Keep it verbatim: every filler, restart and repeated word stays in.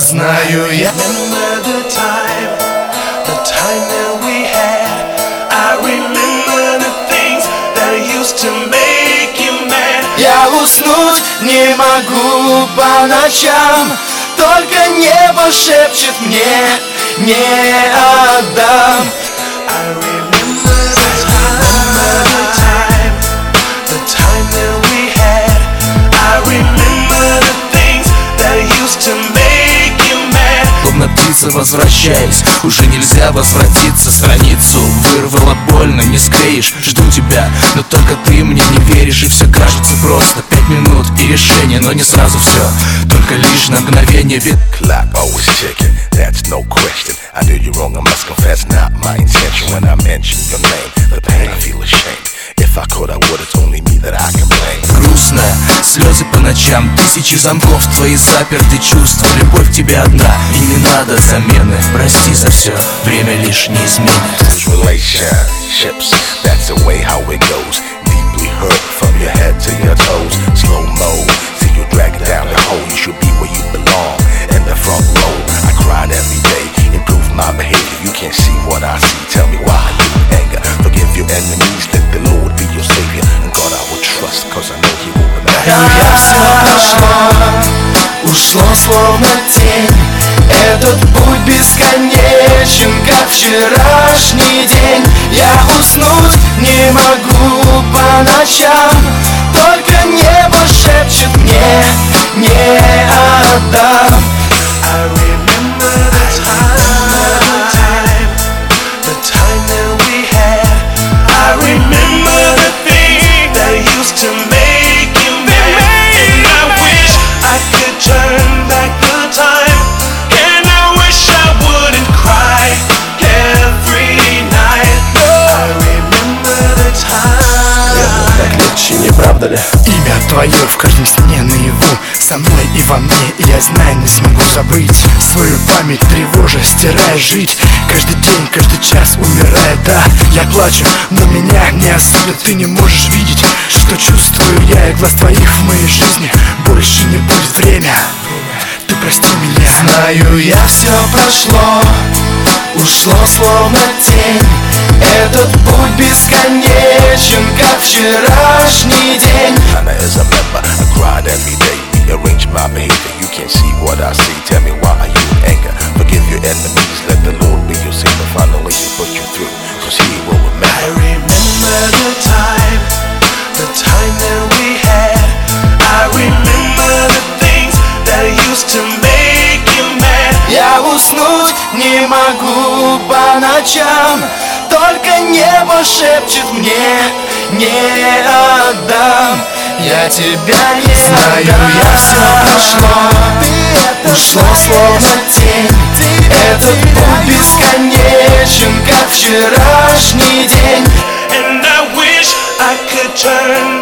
Знаю я. Я уснуть не могу по ночам, только небо шепчет мне: не отдам. Словно птица возвращаясь, уже нельзя возвратиться. Страницу вырвало больно, не склеишь. Жду тебя, но только ты мне не веришь. И все кажется просто. Пять минут и решение, но не сразу все, только лишь на мгновение. Ведь clock always ticking, that's no question. I do you wrong, I must confess, not my intention. When I mention your name, the pain I feel ashamed. If I could, I would, it's only me that I can blame. Грустно, слезы по ночам, тысячи замков, твои заперты чувства. Любовь тебе одна, и не надо замены. Прости за все, время лишь не изменит. Relationships, that's the way how it goes. Deeply hurt from your head to your toes. Slow mo, see you drag it down the hole. You should be where you belong, in the front row. I cried every day, improve my behavior. You can't see what I see, tell me why I live in anger. Forgive your enemies, let the Lord be your savior. And God I will trust, cause I know He will remember. Я все прошло, ушло словно тень. Этот путь бесконечен, как вчерашний день. Я уснуть не могу по ночам, только небо шепчет мне: не отдам. Не правда ли? Имя твое в каждом сне наяву, со мной и во мне, и я знаю, не смогу забыть. Свою память тревожа, стирая жить. Каждый день, каждый час умирая, да. Я плачу, но меня не осудят. Ты не можешь видеть, что чувствую я, и глаз твоих в моей жизни больше не будет. Время, ты прости меня. Знаю я, все прошло, ушло словно тень. Этот путь бесконечен, как вчерашний день. As a member, I cried every day, rearrange my behavior. You can't see what I see, tell me why are you in anger. Forgive your enemies, let the Lord be your savior. Finally He put you through, cause He will remember. I remember the time, the time that we had. I remember the things that used to make you mad. Я уснуть не могу по ночам, только небо шепчет мне: не отдам. Я тебя не знаю, я все прошло, ушло словно тень. Этот путь бесконечен, как вчерашний день. And I wish I could turn